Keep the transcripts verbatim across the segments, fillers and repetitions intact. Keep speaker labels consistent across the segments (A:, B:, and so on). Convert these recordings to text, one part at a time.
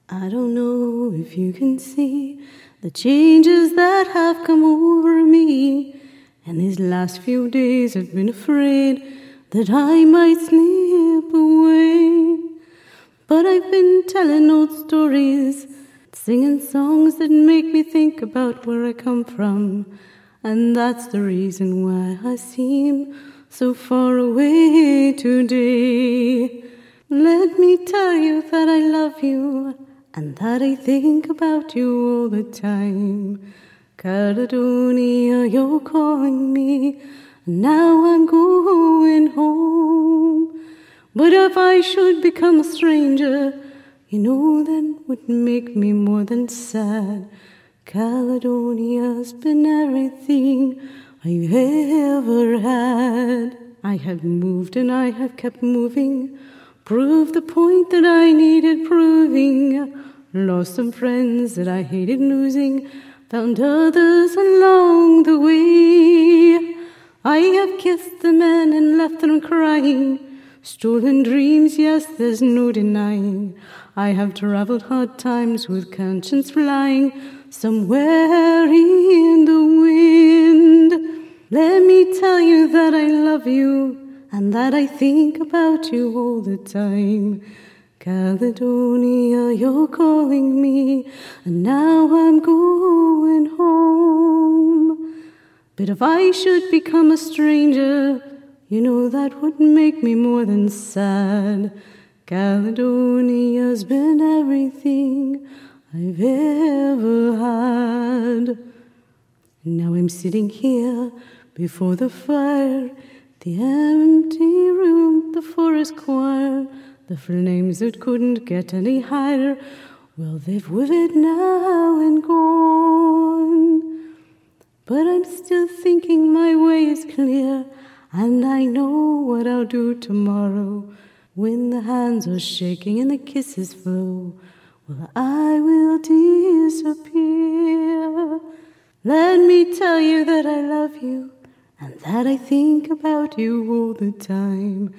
A: I don't know if you can see the changes that have come over me, and these last few days I've been afraid that I might slip away. But I've been telling old stories, singing songs that make me think about where I come from, and that's the reason why I seem so far away today. Let me tell you that I love you, and that I think about you all the time. Caledonia, you're calling me, and now I'm going home. But if I should become a stranger, you know that would make me more than sad. Caledonia's been everything I've ever had. I have moved and I have kept moving, proved the point that I needed proving, lost some friends that I hated losing, found others along the way. I have kissed the men and left them crying, stolen dreams, yes, there's no denying. I have traveled hard times with conscience flying somewhere in the wind. Let me tell you that I love you, and that I think about you all the time. Caledonia, you're calling me, and now I'm going home. But if I should become a stranger, you know that would make me more than sad. Caledonia's been everything I've ever had. Now I'm sitting here before the fire, the empty room, the forest choir, the flames that couldn't get any higher. Well, they've withered now and gone. But I'm still thinking my way is clear, and I know what I'll do tomorrow. When the hands are shaking and the kisses flow, well, I will disappear. Let me tell you that I love you, and that I think about you all the time.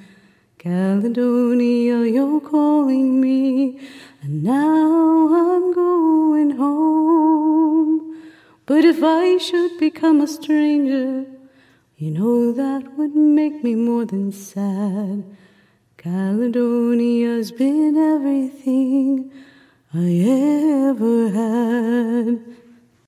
A: Caledonia, you're calling me, and now I'm going home. But if I should become a stranger, you know that would make me more than sad. Caledonia's been everything I ever had.